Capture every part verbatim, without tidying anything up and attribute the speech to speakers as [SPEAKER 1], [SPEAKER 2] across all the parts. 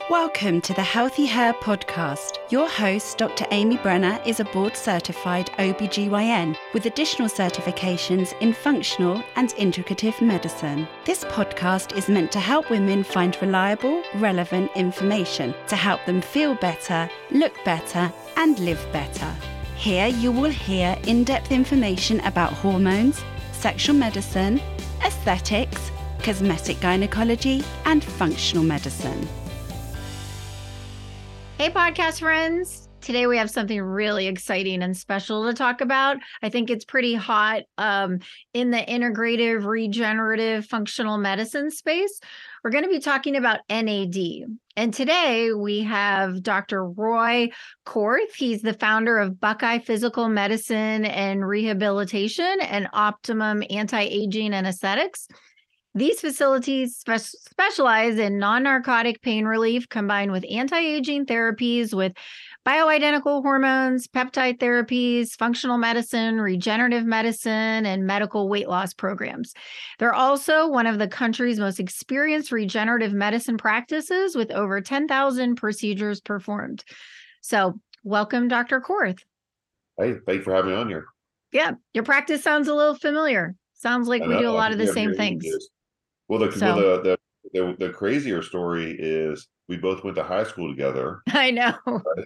[SPEAKER 1] Welcome to the Healthy Hair Podcast. Your host, Doctor Amy Brenner, is a board-certified O B G Y N with additional certifications in functional and integrative medicine. This podcast is meant to help women find reliable, relevant information to help them feel better, look better, and live better. Here you will hear in-depth information about hormones, sexual medicine, aesthetics, cosmetic gynecology, and functional medicine.
[SPEAKER 2] Hey, podcast friends. Today we have something really exciting and special to talk about. I think it's pretty hot um, in the integrative, regenerative, functional medicine space. We're going to be talking about N A D. And today we have Doctor Roy Korth. He's the founder of Buckeye Physical Medicine and Rehabilitation and Optimum Anti-Aging and Aesthetics. These facilities spe- specialize in non-narcotic pain relief combined with anti-aging therapies with bioidentical hormones, peptide therapies, functional medicine, regenerative medicine, and medical weight loss programs. They're also one of the country's most experienced regenerative medicine practices with over ten thousand procedures performed. So welcome, Doctor Korth.
[SPEAKER 3] Hey, thanks for having me on here.
[SPEAKER 2] Yeah, your practice sounds a little familiar. Sounds like we do a lot of the same things.
[SPEAKER 3] Well, the,
[SPEAKER 2] So,
[SPEAKER 3] well the, the the the crazier story is we both went to high school together.
[SPEAKER 2] I know.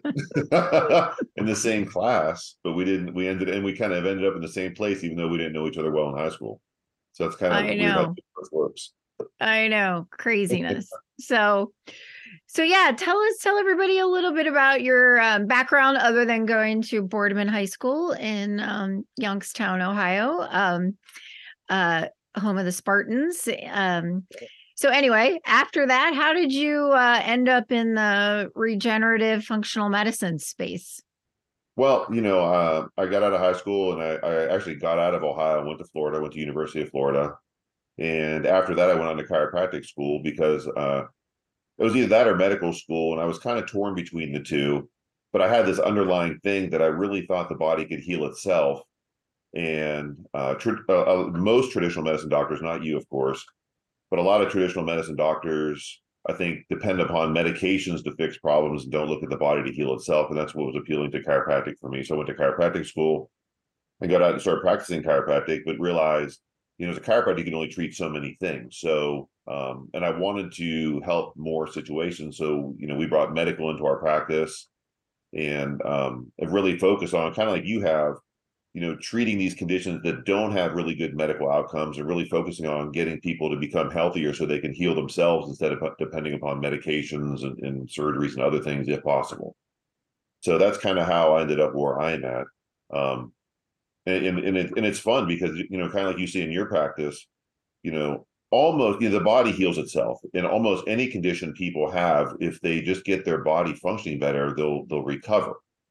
[SPEAKER 3] In the same class, but we didn't. We ended and we kind of ended up in the same place, even though we didn't know each other well in high school. So that's kind of
[SPEAKER 2] I
[SPEAKER 3] weird
[SPEAKER 2] know.
[SPEAKER 3] how this works.
[SPEAKER 2] I know, craziness. so, so yeah, tell us, tell everybody a little bit about your um, background, other than going to Boardman High School in um, Youngstown, Ohio. Um, uh, home of the Spartans. Um, so anyway, after that, how did you uh, end up in the regenerative functional medicine space?
[SPEAKER 3] Well, you know, uh, I got out of high school and I, I actually got out of Ohio, went to Florida, went to University of Florida. And after that, I went on to chiropractic school because uh, it was either that or medical school. And I was kind of torn between the two, but I had this underlying thing that I really thought the body could heal itself. And uh, tr- uh, uh, most traditional medicine doctors, not you, of course, but a lot of traditional medicine doctors, I think, depend upon medications to fix problems and don't look at the body to heal itself. And that's what was appealing to chiropractic for me. So I went to chiropractic school and got out and started practicing chiropractic, but realized, you know, as a chiropractor, you can only treat so many things. So, um, and I wanted to help more situations. So, you know, we brought medical into our practice and um, have really focused on, kind of like you have, you know, treating these conditions that don't have really good medical outcomes and really focusing on getting people to become healthier so they can heal themselves instead of depending upon medications and, and surgeries and other things if possible. So that's kind of how I ended up where I'm at. Um, and, and, and, it, and it's fun because, you know, kind of like you see in your practice, you know, almost, you know, the body heals itself in almost any condition people have. If they just get their body functioning better, they'll, they'll recover.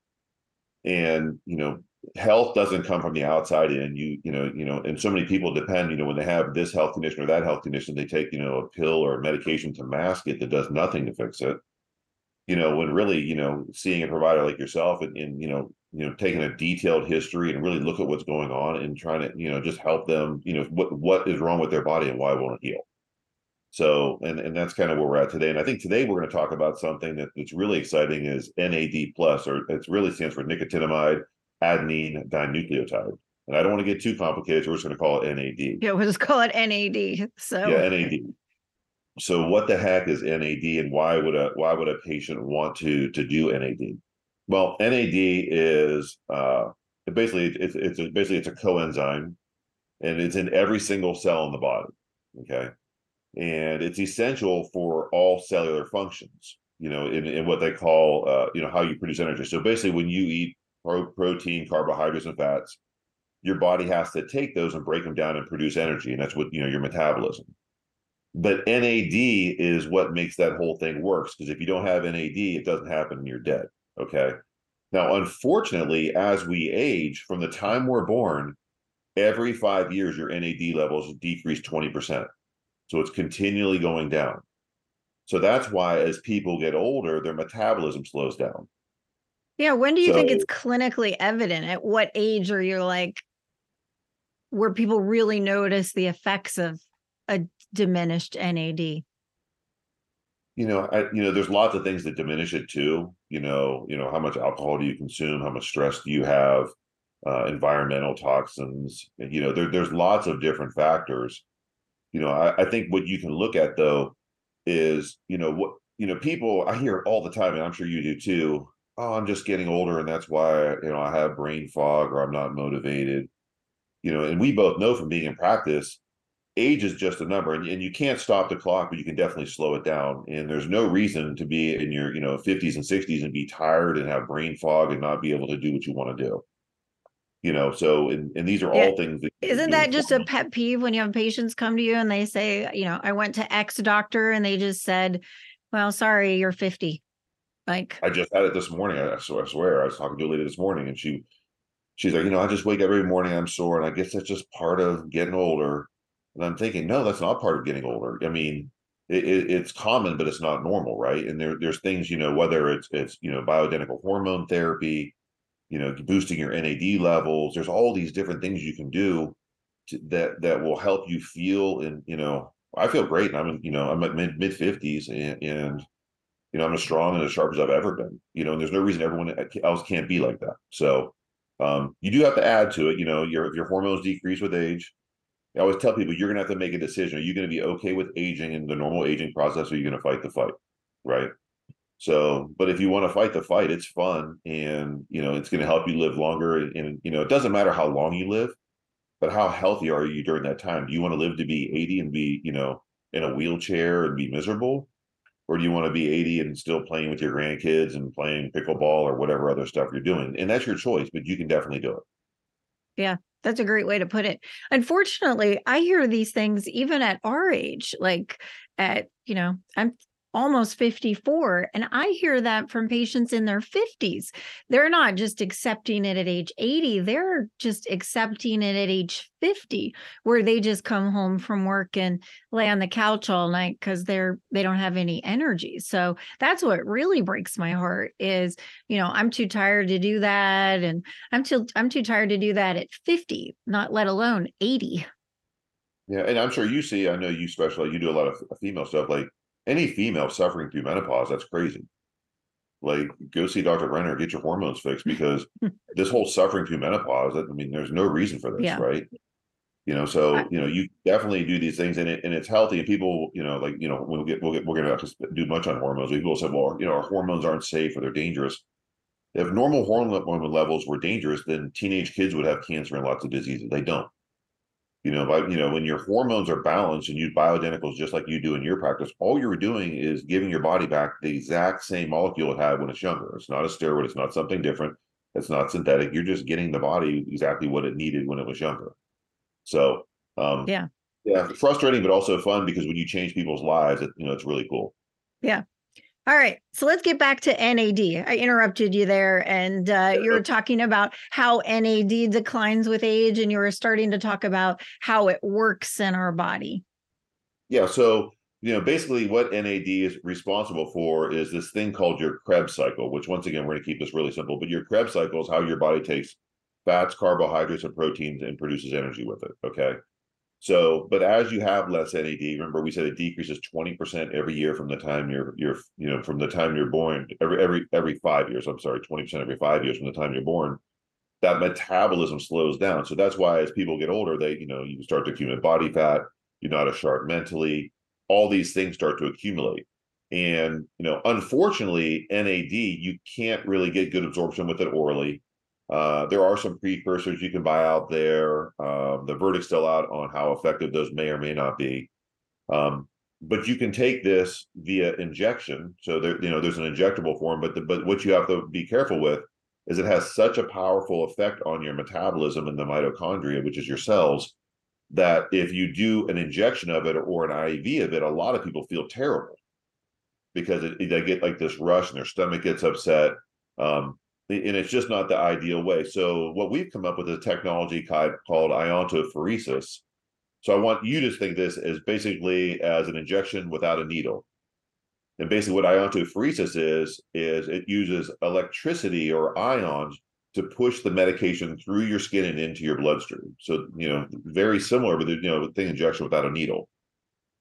[SPEAKER 3] And, you know, health doesn't come from the outside in. You, you know, you know, and so many people depend, you know, when they have this health condition or that health condition, they take, you know, a pill or a medication to mask it that does nothing to fix it. You know, when really, you know, seeing a provider like yourself and, and you know, you know, taking a detailed history and really look at what's going on and trying to, you know, just help them, you know, what what is wrong with their body and why it won't heal. So, and, and that's kind of where we're at today. And I think today we're going to talk about something that, that's really exciting is N A D plus, or it really stands for nicotinamide adenine dinucleotide. And I don't want to get too complicated, so we're just going to call it N A D.
[SPEAKER 2] Yeah, we'll just call it N A D. So
[SPEAKER 3] yeah, N A D. So what the heck is N A D and why would a why would a patient want to to do N A D? Well, N A D is uh, basically it's it's a, basically it's a coenzyme, and it's in every single cell in the body. Okay, and it's essential for all cellular functions. You know, in, in what they call uh, you know how you produce energy. So basically, when you eat pro- protein, carbohydrates, and fats, your body has to take those and break them down and produce energy, and that's what you know your metabolism. But N A D is what makes that whole thing works, because if you don't have N A D, it doesn't happen and you're dead. Okay. Now, unfortunately, as we age, from the time we're born, every five years, your N A D levels decrease twenty percent. So it's continually going down. So that's why as people get older, their metabolism slows down.
[SPEAKER 2] Yeah. When do you
[SPEAKER 3] so,
[SPEAKER 2] think it's clinically evident? At what age are you like, where people really notice the effects of a diminished N A D?
[SPEAKER 3] you know, I, you know, there's lots of things that diminish it too. You know, you know, how much alcohol do you consume? How much stress do you have? Uh, environmental toxins. You know, there, there's lots of different factors. You know, I, I think what you can look at though is, you know, what, you know, people, I hear it all the time, and I'm sure you do too. Oh, I'm just getting older, and that's why, you know, I have brain fog or I'm not motivated. You know, and we both know from being in practice, age is just a number, and, and you can't stop the clock, but you can definitely slow it down. And there's no reason to be in your, you know, fifties and sixties and be tired and have brain fog and not be able to do what you want to do. You know, so and, and these are
[SPEAKER 2] Yeah.
[SPEAKER 3] all things that
[SPEAKER 2] Isn't that just a pet peeve when you have patients come to you and they say, you know, I went to X doctor and they just said, well, sorry, you're fifty. Like,
[SPEAKER 3] I just had it this morning. I swear, I swear, I was talking to a lady this morning, and she, she's like, you know, I just wake up every morning, I'm sore, and I guess that's just part of getting older. And I'm thinking, no, that's not part of getting older. I mean, it, it, it's common, but it's not normal, right? And there, there's things, you know, whether it's it's you know bioidentical hormone therapy, you know, boosting your N A D levels. There's all these different things you can do to, that that will help you feel. And you know, I feel great, and I'm you know I'm at mid mid fifties, and, and you know I'm as strong and as sharp as I've ever been. You know, and there's no reason everyone else can't be like that. So um, you do have to add to it. You know, your your hormones decrease with age. I always tell people you're going to have to make a decision. Are you going to be okay with aging and the normal aging process, or are you going to fight the fight, right? So, but if you want to fight the fight, it's fun, and you know it's going to help you live longer. And, and you know it doesn't matter how long you live, but how healthy are you during that time? Do you want to live to be eighty and be you know in a wheelchair and be miserable, or do you want to be eighty and still playing with your grandkids and playing pickleball or whatever other stuff you're doing? And that's your choice, but you can definitely do it.
[SPEAKER 2] yeah, that's a great way to put it. Unfortunately, I hear these things even at our age, like at, you know, I'm almost fifty-four. And I hear that from patients in their fifties. They're not just accepting it at age eighty, they're just accepting it at age fifty, where they just come home from work and lay on the couch all night because they're they don't have any energy. So that's what really breaks my heart is, you know, I'm too tired to do that. And I'm too I'm too tired to do that at fifty, not let alone eighty.
[SPEAKER 3] Yeah, and I'm sure you see. I know you specialize. You do a lot of female stuff. Like any female suffering through menopause, that's crazy. Like go see Doctor Renner, get your hormones fixed, because this whole suffering through menopause, I mean, there's no reason for this,
[SPEAKER 2] Yeah.
[SPEAKER 3] right? You know, so you know, you definitely do these things, and it and it's healthy. And people, you know, like you know, we'll get we'll get we're gonna have to do much on hormones. People say, well, you know, our hormones aren't safe or they're dangerous. If normal hormone levels were dangerous, then teenage kids would have cancer and lots of diseases. They don't. You know, but you know, when your hormones are balanced and use bioidenticals just like you do in your practice, all you're doing is giving your body back the exact same molecule it had when it's younger. It's not a steroid, it's not something different, it's not synthetic. You're just getting the body exactly what it needed when it was younger. So um
[SPEAKER 2] Yeah.
[SPEAKER 3] yeah, frustrating, but also fun, because when you change people's lives, it, you know, it's really cool.
[SPEAKER 2] Yeah. All right. So let's get back to N A D. I interrupted you there, and uh, you were talking about how N A D declines with age, and you were starting to talk about how it works in our body.
[SPEAKER 3] Yeah. So, you know, basically what N A D is responsible for is this thing called your Krebs cycle, which once again, we're going to keep this really simple, but your Krebs cycle is how your body takes fats, carbohydrates, and proteins and produces energy with it. Okay. So, but as you have less N A D, remember we said it decreases twenty percent every year from the time you're, you're, you know, from the time you're born, every, every, every five years, I'm sorry, twenty percent every five years from the time you're born, that metabolism slows down. So that's why as people get older, they, you know, you start to accumulate body fat, you're not as sharp mentally, all these things start to accumulate. And, you know, unfortunately, N A D, you can't really get good absorption with it orally. Uh, there are some precursors you can buy out there. Um, the verdict's still out on how effective those may or may not be. Um, but you can take this via injection. So there, you know, there's an injectable form, but the, but what you have to be careful with is it has such a powerful effect on your metabolism and the mitochondria, which is your cells, that if you do an injection of it or an I V of it, a lot of people feel terrible because it, it, they get like this rush and their stomach gets upset. Um, and it's just not the ideal way. So what we've come up with is a technology called iontophoresis. So I want you to think this as basically as an injection without a needle. And basically what iontophoresis is, is it uses electricity or ions to push the medication through your skin and into your bloodstream. So, you know, very similar, but you know, thing injection without a needle.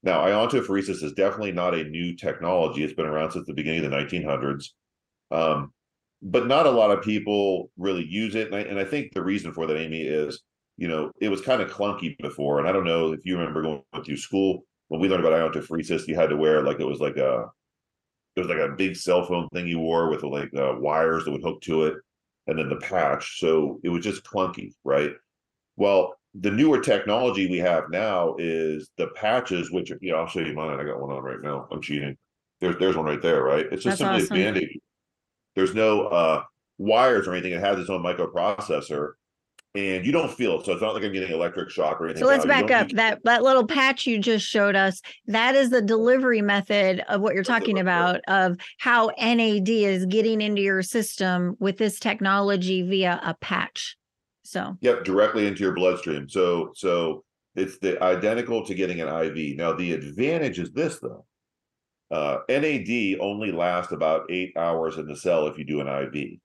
[SPEAKER 3] Now, iontophoresis is definitely not a new technology. It's been around since the beginning of the nineteen hundreds. Um, but not a lot of people really use it. And I, and I think the reason for that, Amy, is, you know, it was kind of clunky before. And I don't know if you remember going through school, when we learned about iontophoresis, you had to wear like, it was like a, it was like a big cell phone thing you wore with like uh, wires that would hook to it, and then the patch. So it was just clunky, right? Well, the newer technology we have now is the patches, which, you know, I'll show you mine. I got one on right now. I'm cheating. There's there's one right there, right? It's just
[SPEAKER 2] That's
[SPEAKER 3] simply
[SPEAKER 2] awesome.
[SPEAKER 3] a Band-Aid. There's no uh, wires or anything. It has its own microprocessor, and you don't feel it. So it's not like I'm getting electric shock or anything.
[SPEAKER 2] So let's
[SPEAKER 3] now.
[SPEAKER 2] back up. That that little patch you just showed us, that is the delivery method of what you're talking about, of how N A D is getting into your system with this technology via a patch. So
[SPEAKER 3] Yep, directly into your bloodstream. So so it's the identical to getting an I V. Now the advantage is this though. Uh, N A D only lasts about eight hours in the cell if you do an I V.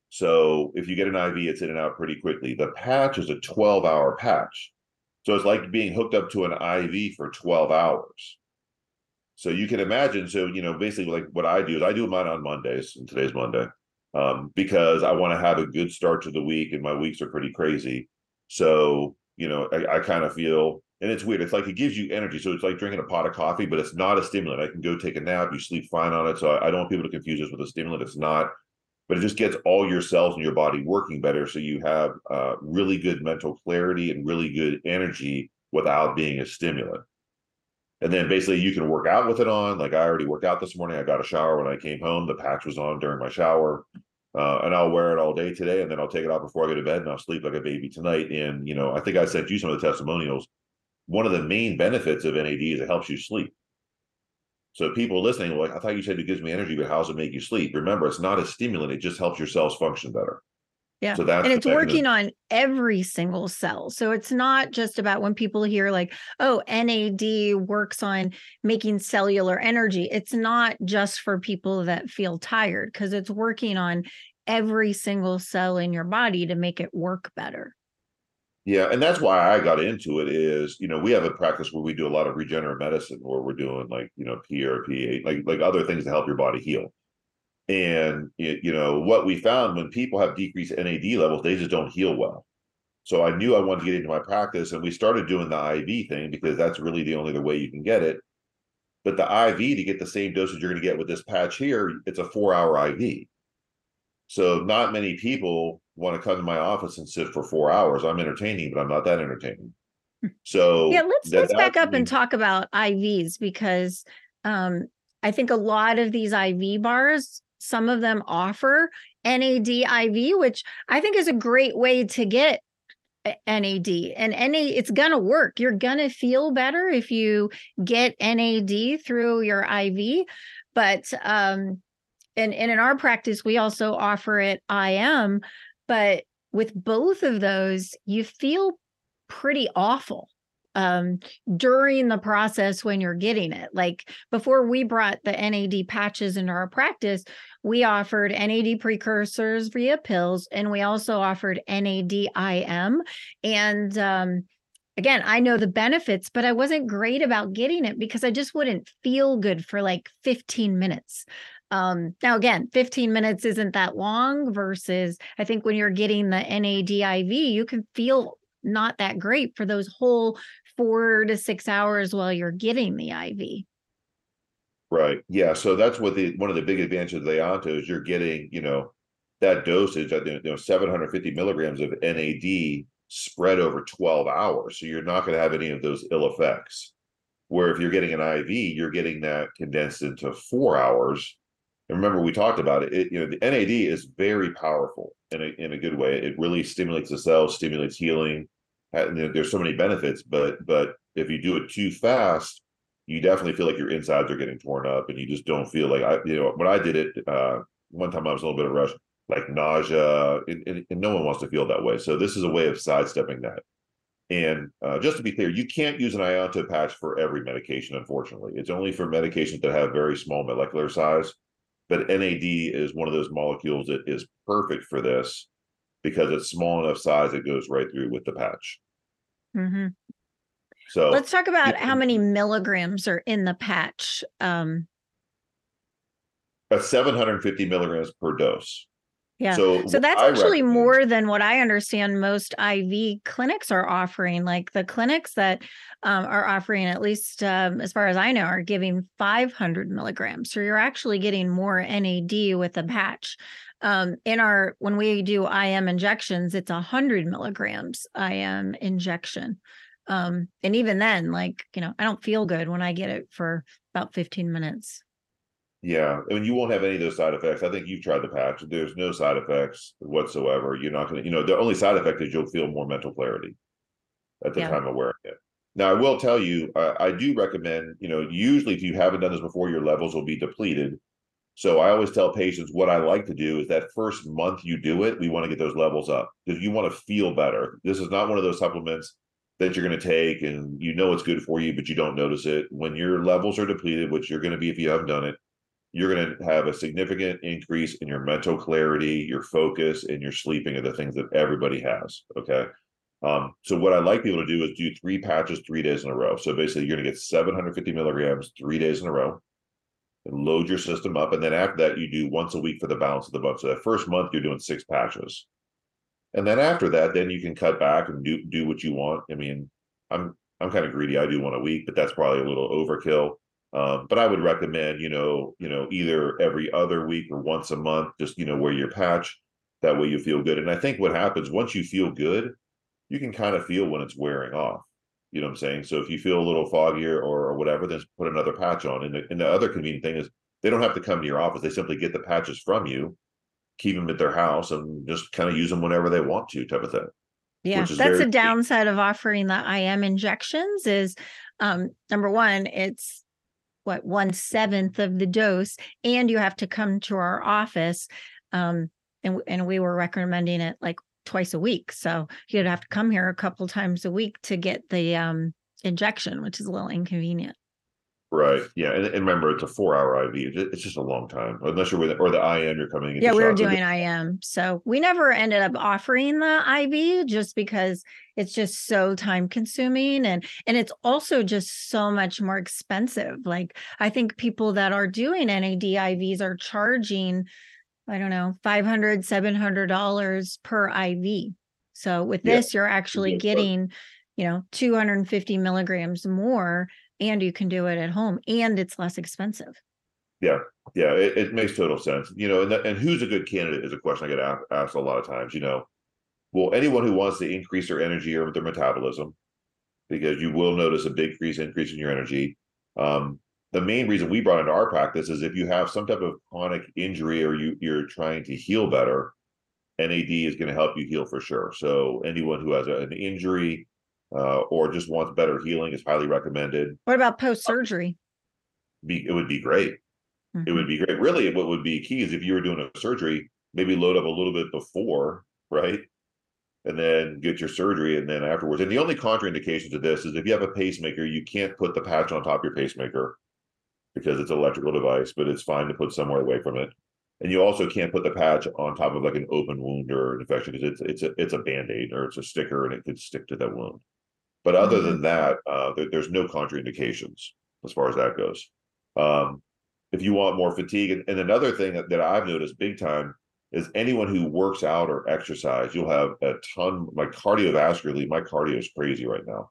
[SPEAKER 3] So if you get an I V, it's in and out pretty quickly. The patch is a twelve hour patch. So it's like being hooked up to an I V for twelve hours. So you can imagine, so, you know, basically like what I do is I do mine on Mondays, and today's Monday, um, because I want to have a good start to the week, and my weeks are pretty crazy. So, you know, I, I kind of feel, and it's weird. It's like it gives you energy. So it's like drinking a pot of coffee, but it's not a stimulant. I can go take a nap. You sleep fine on it. So I, I don't want people to confuse this with a stimulant. It's not, but it just gets all your cells in your body working better. So you have uh, really good mental clarity and really good energy without being a stimulant. And then basically you can work out with it on. Like I already worked out this morning. I got a shower when I came home. The patch was on during my shower. Uh, and I'll wear it all day today, and then I'll take it off before I go to bed, and I'll sleep like a baby tonight. And, you know, I think I sent you some of the testimonials. One of the main benefits of N A D is it helps you sleep. So people listening, like, I thought you said it gives me energy, but how does it make you sleep? Remember, it's not a stimulant. It just helps your cells function better.
[SPEAKER 2] yeah.
[SPEAKER 3] So that's
[SPEAKER 2] and it's working on every single cell. So it's not just about when people hear like, oh, N A D works on making cellular energy. It's not just for people that feel tired, because it's working on every single cell in your body to make it work better.
[SPEAKER 3] Yeah, and that's why I got into it is, you know, we have a practice where we do a lot of regenerative medicine, where we're doing like, you know, P R P, like like other things to help your body heal. And, you know, what we found when people have decreased N A D levels, they just don't heal well. So I knew I wanted to get into my practice, and we started doing the I V thing because that's really the only other way you can get it. But the I V, to get the same dosage you're going to get with this patch here, it's a four hour I V. So not many people want to come to my office and sit for four hours. I'm entertaining, but I'm not that entertaining. So
[SPEAKER 2] yeah, let's
[SPEAKER 3] that,
[SPEAKER 2] let's back up
[SPEAKER 3] means,
[SPEAKER 2] and talk about I Vs, because um, I think a lot of these I V bars, some of them offer N A D I V, which I think is a great way to get N A D. And N A, it's gonna work. You're gonna feel better if you get N A D through your I V. But um, and, and in our practice, we also offer it I M. But with both of those, you feel pretty awful um, during the process when you're getting it. Like before we brought the N A D patches into our practice, we offered N A D precursors via pills, and we also offered N A D I M. And um, again, I know the benefits, but I wasn't great about getting it because I just wouldn't feel good for like fifteen minutes. Um, now, again, fifteen minutes isn't that long versus I think when you're getting the N A D I V, you can feel not that great for those whole four to six hours while you're getting the I V.
[SPEAKER 3] Right. Yeah. So that's what the one of the big advantages of the Ionto is you're getting, you know, that dosage, you know, seven hundred fifty milligrams of N A D spread over twelve hours. So you're not going to have any of those ill effects. Where if you're getting an I V, you're getting that condensed into four hours. And remember, we talked about it. It you know, the N A D is very powerful in a in a good way. It really stimulates the cells, stimulates healing. There's so many benefits, but but if you do it too fast, you definitely feel like your insides are getting torn up, and you just don't feel like I, you know, when I did it, uh, one time I was a little bit of a rush, like nausea, and, and, and no one wants to feel that way. So this is a way of sidestepping that. And uh, just to be clear, you can't use an Ionto patch for every medication, unfortunately. It's only for medications that have very small molecular size. But N A D is one of those molecules that is perfect for this because it's small enough size it goes right through with the patch.
[SPEAKER 2] Mm-hmm.
[SPEAKER 3] So
[SPEAKER 2] let's talk about how many milligrams are in the patch. Um,
[SPEAKER 3] at seven hundred fifty milligrams per dose.
[SPEAKER 2] Yeah.
[SPEAKER 3] So,
[SPEAKER 2] so that's
[SPEAKER 3] I
[SPEAKER 2] actually more than what I understand most I V clinics are offering. Like the clinics that um, are offering, at least um, as far as I know, are giving five hundred milligrams. So you're actually getting more N A D with the patch. Um, in our, when we do I M injections, it's one hundred milligrams I M injection. Um, and even then, like, you know, I don't feel good when I get it for about fifteen minutes.
[SPEAKER 3] Yeah, I mean, you won't have any of those side effects. I think you've tried the patch. There's no side effects whatsoever. You're not going to, you know, the only side effect is you'll feel more mental clarity at the
[SPEAKER 2] Yeah.
[SPEAKER 3] time of wearing it. Now, I will tell you, I, I do recommend, you know, usually if you haven't done this before, your levels will be depleted. So I always tell patients what I like to do is that first month you do it, we want to get those levels up because you want to feel better. This is not one of those supplements that you're going to take and you know it's good for you, but you don't notice it. When your levels are depleted, which you're going to be if you haven't done it, you're going to have a significant increase in your mental clarity, your focus, and your sleeping are the things that everybody has. Okay. Um, so what I like people to do is do three patches three days in a row. So basically you're going to get seven hundred fifty milligrams three days in a row and load your system up. And then after that, you do once a week for the balance of the month. So that first month you're doing six patches. And then after that, then you can cut back and do, do what you want. I mean, I'm, I'm kind of greedy. I do one a week, but that's probably a little overkill. Um, but I would recommend, you know, you know, either every other week or once a month, just, you know, wear your patch. That way you feel good. And I think what happens once you feel good, you can kind of feel when it's wearing off. You know what I'm saying? So if you feel a little foggier or, or whatever, then put another patch on. And the, and the other convenient thing is they don't have to come to your office. They simply get the patches from you, keep them at their house, and just kind of use them whenever they want to, type of thing.
[SPEAKER 2] Yeah, that's the downside of offering the I M injections is um, number one, it's what one seventh of the dose, and you have to come to our office. Um, and, and we were recommending it like twice a week. So you'd have to come here a couple times a week to get the um, injection, which is a little inconvenient.
[SPEAKER 3] Right. Yeah. And, and remember, it's a four hour I V. It's just a long time, unless you're with, or the I M you're coming in.
[SPEAKER 2] Yeah, we were doing I M. So we never ended up offering the I V just because it's just so time consuming. And, and it's also just so much more expensive. Like I think people that are doing N A D I Vs are charging, I don't know, five hundred dollars, seven hundred dollars per I V. So with this, yeah, you're actually getting, you know, two hundred fifty milligrams more, and you can do it at home, and it's less expensive.
[SPEAKER 3] Yeah, yeah, it, it makes total sense. You know, and, the, and who's a good candidate is a question I get asked, asked a lot of times. You know, well, anyone who wants to increase their energy or their metabolism, because you will notice a big increase increase in your energy. Um, the main reason we brought into our practice is if you have some type of chronic injury or you, you're trying to heal better, N A D is going to help you heal for sure. So anyone who has a, an injury uh, or just wants better healing is highly recommended.
[SPEAKER 2] What about post-surgery?
[SPEAKER 3] Be, it would be great. Mm-hmm. It would be great. Really, what would be key is if you were doing a surgery, maybe load up a little bit before, right? And then get your surgery and then afterwards. And the only contraindication to this is if you have a pacemaker, you can't put the patch on top of your pacemaker because it's an electrical device, but it's fine to put somewhere away from it. And you also can't put the patch on top of like an open wound or an infection because it's it's a it's a Band-Aid or it's a sticker and it could stick to that wound. But other mm-hmm. than that, uh, there, there's no contraindications as far as that goes. Um, if you want more fatigue, and, and another thing that, that I've noticed big time is anyone who works out or exercise, you'll have a ton, my cardiovascularly, my cardio is crazy right now.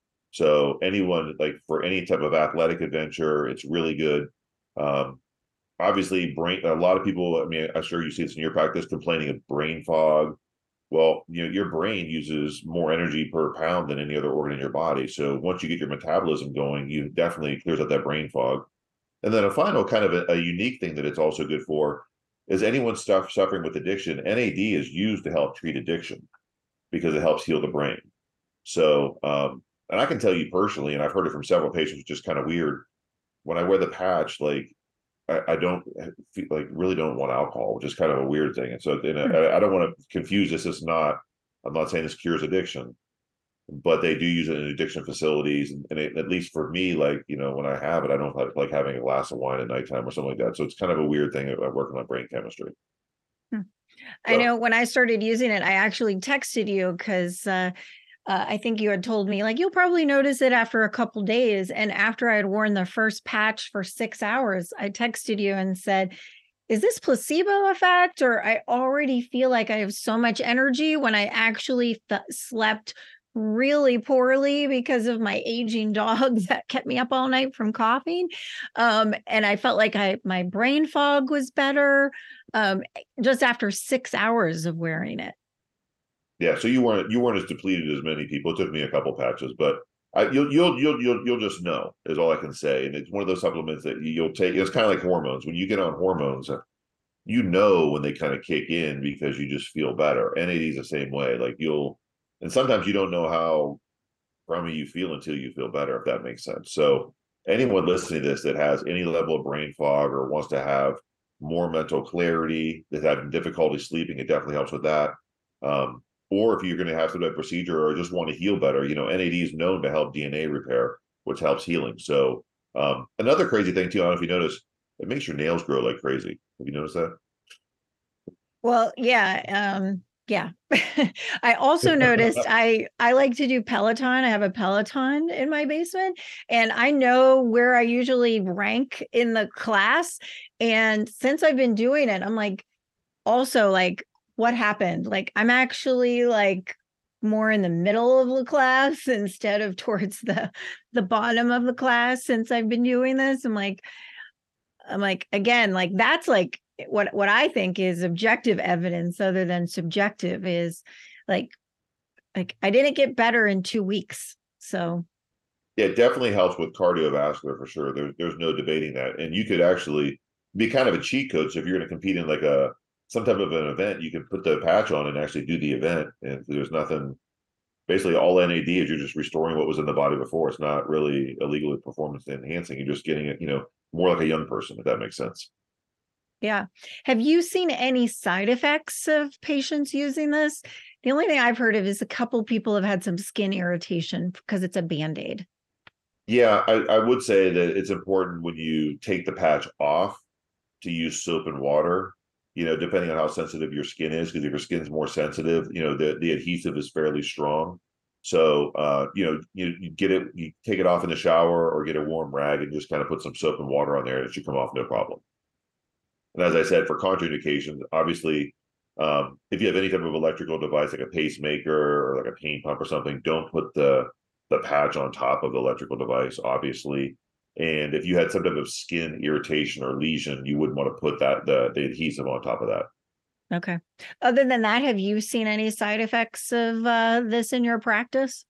[SPEAKER 3] So anyone like for any type of athletic adventure, it's really good. Um, obviously brain, a lot of people, I mean, I'm sure you see this in your practice complaining of brain fog. Well, you know, your brain uses more energy per pound than any other organ in your body. So once you get your metabolism going, you definitely clears out that brain fog. And then a final kind of a, a unique thing that it's also good for is anyone stuff suffering with addiction. N A D is used to help treat addiction because it helps heal the brain. So, um, and I can tell you personally, and I've heard it from several patients, which is kind of weird. When I wear the patch, like I, I don't feel, like really don't want alcohol, which is kind of a weird thing. And so, and I, I don't want to confuse this. It's not. I'm not saying this cures addiction, but they do use it in addiction facilities. And, and it, at least for me, like, you know, when I have it, I don't like, like having a glass of wine at nighttime or something like that. So it's kind of a weird thing of working on brain chemistry.
[SPEAKER 2] Hmm. I so. know when I started using it, I actually texted you because uh, uh, I think you had told me, like, you'll probably notice it after a couple days. And after I had worn the first patch for six hours, I texted you and said, is this placebo effect, or I already feel like I have so much energy when I actually th- slept really poorly because of my aging dogs that kept me up all night from coughing. Um, and I felt like I my brain fog was better um, just after six hours of wearing it.
[SPEAKER 3] Yeah, so you weren't you weren't as depleted as many people. It took me a couple patches, but I, you'll you'll you'll you'll you'll just know is all I can say. And it's one of those supplements that you'll take. It's kind of like hormones. When you get on hormones, you know when they kind of kick in because you just feel better. N A D is the same way. Like you'll, and sometimes you don't know how crummy you feel until you feel better, if that makes sense. So anyone listening to this that has any level of brain fog or wants to have more mental clarity, that's having difficulty sleeping, it definitely helps with that. Um, or if you're going to have some type of procedure or just want to heal better, you know, N A D is known to help D N A repair, which helps healing. So um, another crazy thing too, I don't know if you notice, it makes your nails grow like crazy. Have you noticed that?
[SPEAKER 2] Well, yeah, um, yeah. I also noticed I I like to do Peloton. I have a Peloton in my basement, and I know where I usually rank in the class. And since I've been doing it, I'm like, also like, what happened? Like, I'm actually like more in the middle of the class instead of towards the the bottom of the class since I've been doing this. I'm like, I'm like, again, like that's like what what I think is objective evidence other than subjective is like like I didn't get better in two weeks. So
[SPEAKER 3] Yeah, it definitely helps with cardiovascular for sure. There's there's no debating that. And you could actually be kind of a cheat code. So if you're going to compete in like a some type of an event, you can put the patch on and actually do the event. And there's nothing basically all N A D is you're just restoring what was in the body before. It's not really illegally performance enhancing. You're just getting it, you know, more like a young person, if that makes sense.
[SPEAKER 2] yeah. Have you seen any side effects of patients using this? The only thing I've heard of is a couple people have had some skin irritation because it's a Band-Aid.
[SPEAKER 3] Yeah, I, I would say that it's important when you take the patch off to use soap and water, you know, depending on how sensitive your skin is, because if your skin's more sensitive, you know, the, the adhesive is fairly strong. So, uh, you know, you, you get it, you take it off in the shower or get a warm rag and just kind of put some soap and water on there and it should come off no problem. And as I said, for contraindications, obviously, um, if you have any type of electrical device like a pacemaker or like a pain pump or something, don't put the the patch on top of the electrical device, obviously. And if you had some type of skin irritation or lesion, you wouldn't want to put that the, the adhesive on top of that.
[SPEAKER 2] Okay. Other than that, have you seen any side effects of uh, this in your practice?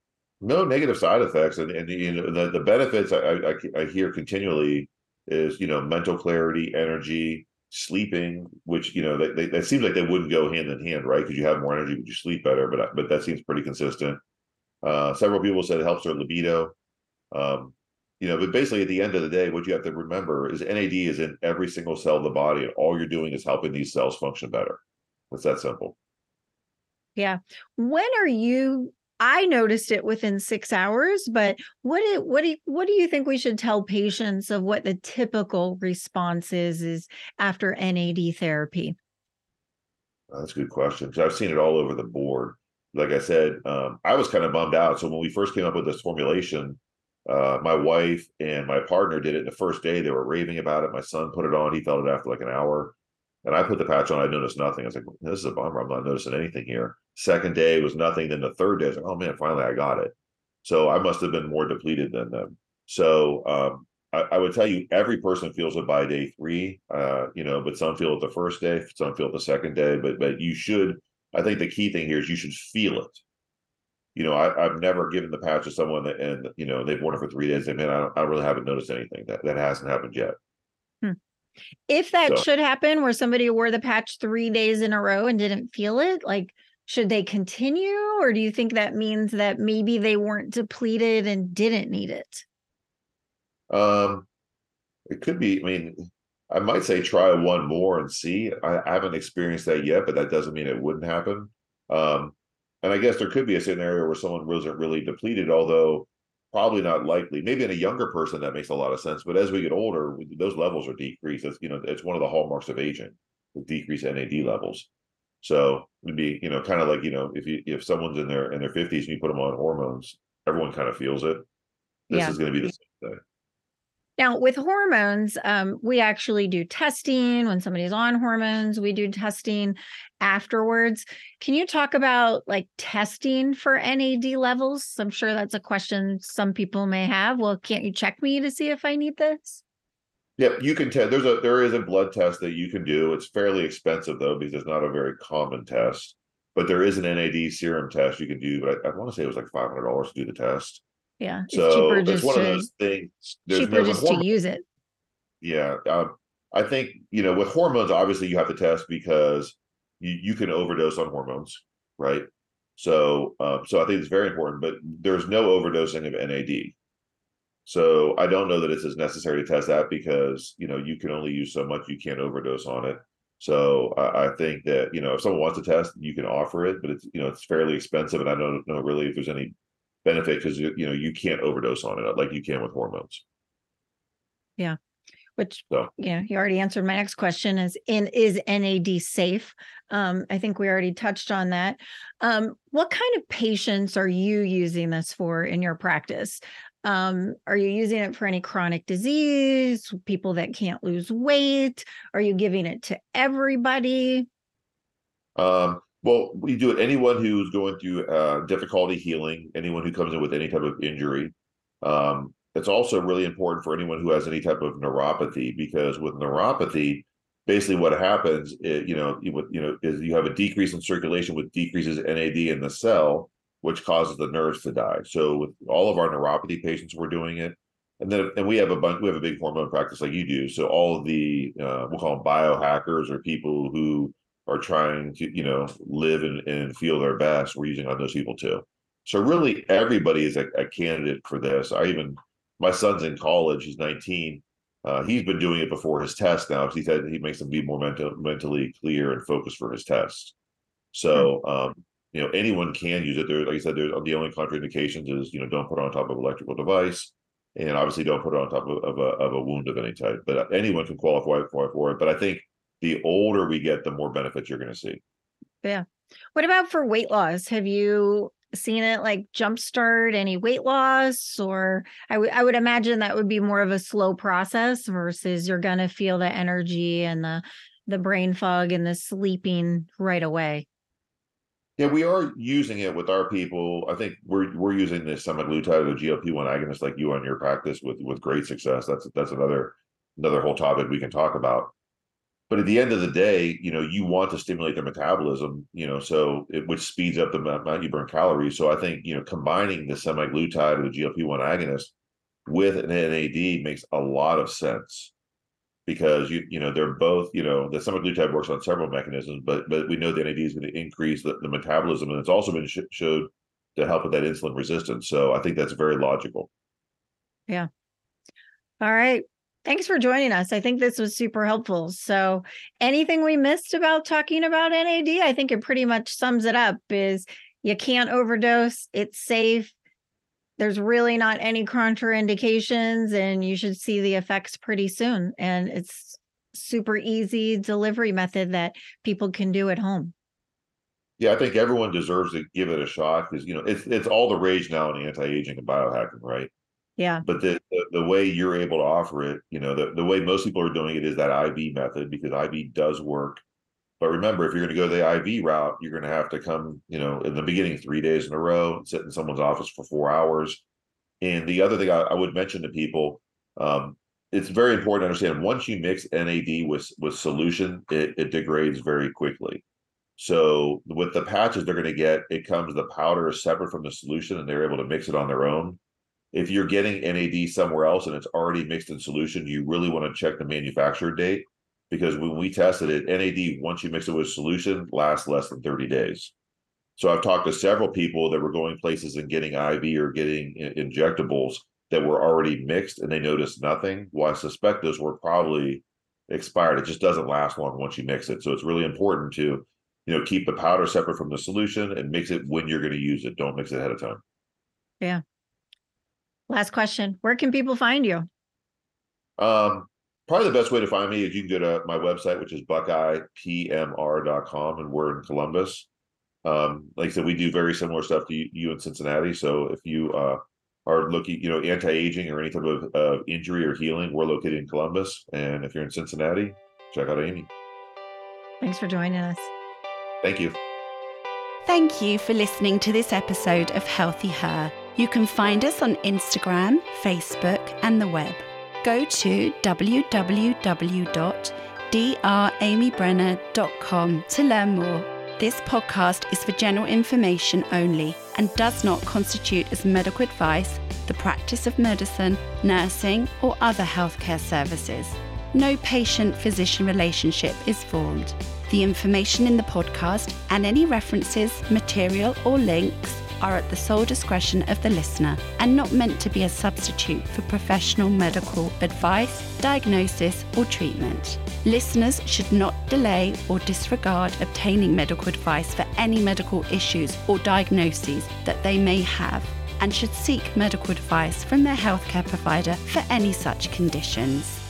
[SPEAKER 3] No negative side effects, and, and you know the, the benefits I, I I hear continually is you know mental clarity, energy, sleeping, which you know that they, that seems like they wouldn't go hand in hand, right? Because you have more energy, but you sleep better. But but that seems pretty consistent. Uh, several people said it helps their libido. Um, you know, but basically at the end of the day, what you have to remember is N A D is in every single cell of the body, and all you're doing is helping these cells function better. It's that simple.
[SPEAKER 2] Yeah. When are you I noticed it within six hours, but what do, what do you, what do you think we should tell patients of what the typical response is is after N A D therapy?
[SPEAKER 3] Uh, That's a good question because I've seen it all over the board. Like I said, um, I was kind of bummed out. So when we first came up with this formulation, uh, my wife and my partner did it the first day. They were raving about it. My son put it on. He felt it after like an hour. And I put the patch on. I noticed nothing. I was like, this is a bummer. I'm not noticing anything here. Second day was nothing. Then the third day, I was like, oh man, finally I got it. So I must have been more depleted than them. So um, I, I would tell you every person feels it by day three, uh, you know, but some feel it the first day, some feel it the second day. But but you should, I think the key thing here is you should feel it. You know, I, I've never given the patch to someone that, and you know, they've worn it for three days. And man, I, don't, I really haven't noticed anything. That that hasn't happened yet.
[SPEAKER 2] Hmm. If that
[SPEAKER 3] So,
[SPEAKER 2] should happen where somebody wore the patch three days in a row and didn't feel it, like, should they continue? Or do you think that means that maybe they weren't depleted and didn't need it?
[SPEAKER 3] um, it could be. I mean, I might say try one more and see. I, I haven't experienced that yet, but that doesn't mean it wouldn't happen. Um, and I guess there could be a scenario where someone wasn't really depleted, although probably not likely. Maybe in a younger person that makes a lot of sense. But as we get older, those levels are decreased. It's you know, it's one of the hallmarks of aging, with decreased N A D levels. So it'd be, you know, kind of like, you know, if you if someone's in their in their fifties and you put them on hormones, everyone kind of feels it. This
[SPEAKER 2] Yeah.
[SPEAKER 3] is going to be the same thing.
[SPEAKER 2] Now, with hormones, um, we actually do testing when somebody's on hormones. We do testing afterwards. Can you talk about like testing for N A D levels? I'm sure that's a question some people may have. Well, can't you check me to see if I need this?
[SPEAKER 3] Yeah, you can test. There's a there is a blood test that you can do. It's fairly expensive though because it's not a very common test. But there is an N A D serum test you can do. But I, I want to say it was like five hundred dollars to do the test.
[SPEAKER 2] Yeah, it's cheaper
[SPEAKER 3] So it's
[SPEAKER 2] just
[SPEAKER 3] one of
[SPEAKER 2] to
[SPEAKER 3] those things. There's
[SPEAKER 2] cheaper
[SPEAKER 3] no with
[SPEAKER 2] just to
[SPEAKER 3] hormones.
[SPEAKER 2] use it.
[SPEAKER 3] Yeah, um, I think you know with hormones, obviously you have to test because you, you can overdose on hormones, right? So, um, so I think it's very important. But there's no overdosing of N A D. So I don't know that it's as necessary to test that because you know you can only use so much. You can't overdose on it. So I, I think that you know if someone wants to test, you can offer it, but it's you know it's fairly expensive, and I don't know really if there's any benefit because you, you know you can't overdose on it like you can with hormones.
[SPEAKER 2] Yeah. Which,
[SPEAKER 3] So
[SPEAKER 2] yeah, you already answered my next question is in is N A D safe? Um, I think we already touched on that. Um, what kind of patients are you using this for in your practice? Um, are you using it for any chronic disease, people that can't lose weight? Are you giving it to everybody?
[SPEAKER 3] Um, well, we do it. Anyone who's going through uh, difficulty healing, anyone who comes in with any type of injury. Um, it's also really important for anyone who has any type of neuropathy because with neuropathy, basically what happens, is, you know, you, you know, is you have a decrease in circulation with decreases N A D in the cell, which causes the nerves to die. So with all of our neuropathy patients, we're doing it. And then, and we have a bunch, we have a big hormone practice like you do. So all of the, uh, we'll call them biohackers or people who are trying to, you know, live and, and feel their best. We're using on those people too. So really everybody is a, a candidate for this. I even, my son's in college, he's nineteen. Uh, he's been doing it before his test now. He said he makes him be more mental, mentally clear and focused for his test. So, um, you know, anyone can use it. There, like I said, there's the only contraindications is, you know, don't put it on top of electrical device. And obviously don't put it on top of, of, a, of a wound of any type, but anyone can qualify for, for it. But I think the older we get, the more benefits you're going to see.
[SPEAKER 2] Yeah. What about for weight loss? Have you seen it like jumpstart any weight loss? Or I would I would imagine that would be more of a slow process versus you're going to feel the energy and the the brain fog and the sleeping right away.
[SPEAKER 3] Yeah, we are using it with our people. I think we're we're using the semaglutide or the G L P one agonist like you on your practice with with great success. That's that's another another whole topic we can talk about. But at the end of the day, you know, you want to stimulate the metabolism, you know, so it, which speeds up the amount you burn calories. So I think, you know, combining the semaglutide or the G L P one agonist with an N A D makes a lot of sense because you you know they're both, you know, the semaglutide works on several mechanisms, but but we know the N A D is going to increase the, the metabolism, and it's also been sh- showed to help with that insulin resistance. So I think that's very logical.
[SPEAKER 2] Yeah. All right. Thanks for joining us. I think this was super helpful. So anything we missed about talking about N A D, I think it pretty much sums it up is you can't overdose. It's safe. There's really not any contraindications and you should see the effects pretty soon. And it's super easy delivery method that people can do at home.
[SPEAKER 3] Yeah, I think everyone deserves to give it a shot because, you know, it's it's all the rage now in anti-aging and biohacking, right?
[SPEAKER 2] Yeah.
[SPEAKER 3] But the, the the way you're able to offer it, you know, the, the way most people are doing it is that I V method because I V does work. But remember, if you're going to go the I V route, you're going to have to come, you know, in the beginning three days in a row, sit in someone's office for four hours. And the other thing I, I would mention to people, um, it's very important to understand once you mix N A D with with solution, it, it degrades very quickly. So with the patches they're going to get, it comes the powder is separate from the solution, and they're able to mix it on their own. If you're getting N A D somewhere else and it's already mixed in solution, you really want to check the manufacturer date because when we tested it, N A D, once you mix it with solution, lasts less than thirty days. So I've talked to several people that were going places and getting I V or getting injectables that were already mixed and they noticed nothing. Well, I suspect those were probably expired. It just doesn't last long once you mix it. So it's really important to, you know, keep the powder separate from the solution and mix it when you're going to use it. Don't mix it ahead of time.
[SPEAKER 2] Yeah. Last question. Where can people find you?
[SPEAKER 3] Um, probably the best way to find me is you can go to my website, which is buckeye p m r dot com, and we're in Columbus. Um, like I said, we do very similar stuff to you, you in Cincinnati. So if you uh, are looking, you know, anti-aging or any type of uh, injury or healing, we're located in Columbus. And if you're in Cincinnati, check out Amy.
[SPEAKER 2] Thanks for joining us.
[SPEAKER 3] Thank you.
[SPEAKER 1] Thank you for listening to this episode of Healthy Her. You can find us on Instagram, Facebook, and the web. Go to w w w dot d r amy brenner dot com to learn more. This podcast is for general information only and does not constitute as medical advice, the practice of medicine, nursing, or other healthcare services. No patient-physician relationship is formed. The information in the podcast and any references, material, or links are at the sole discretion of the listener and not meant to be a substitute for professional medical advice, diagnosis, or treatment. Listeners should not delay or disregard obtaining medical advice for any medical issues or diagnoses that they may have, and should seek medical advice from their healthcare provider for any such conditions.